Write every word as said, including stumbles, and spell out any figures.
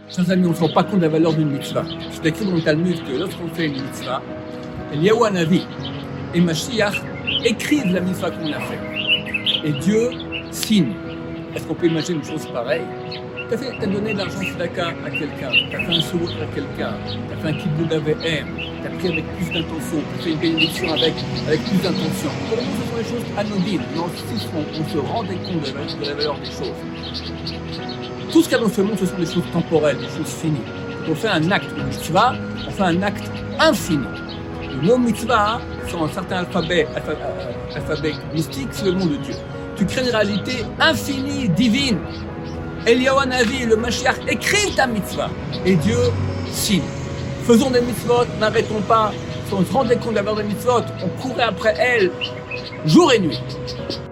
Chers amis, on ne se rend pas compte de la valeur d'une mitzvah. C'est écrit dans le Talmud que lorsqu'on fait une mitzvah, Eliyahu Hanavi et Mashiach écrivent la mitzvah qu'on a faite. Et Dieu signe. Est-ce qu'on peut imaginer une chose pareille? Tu as, as donné de l'argent tzedaka à quelqu'un, tu as fait un sourd à quelqu'un, tu as fait un kibbutz d'A V M, tu as pris avec plus d'intention, tu as fait une bénédiction avec, avec plus d'intention. Pour nous, ce sont des choses anodines, mais ensuite on, on se rendait compte de la, de la valeur des choses. Tout ce qu'il y a dans ce monde, ce sont des choses temporelles, des choses finies. Quand on fait un acte de mitzvah, on fait un acte infini. Le mot mitzvah, sur un certain alphabet, alphabet mystique, c'est le nom de Dieu. Tu crées une réalité infinie, divine. Eliyahu Hanavi et le Mashiach écrivent ta mitzvah. Et Dieu signe. Faisons des mitzvot, n'arrêtons pas. Si on se rendait compte de la valeur des mitzvot, on courait après elles, jour et nuit.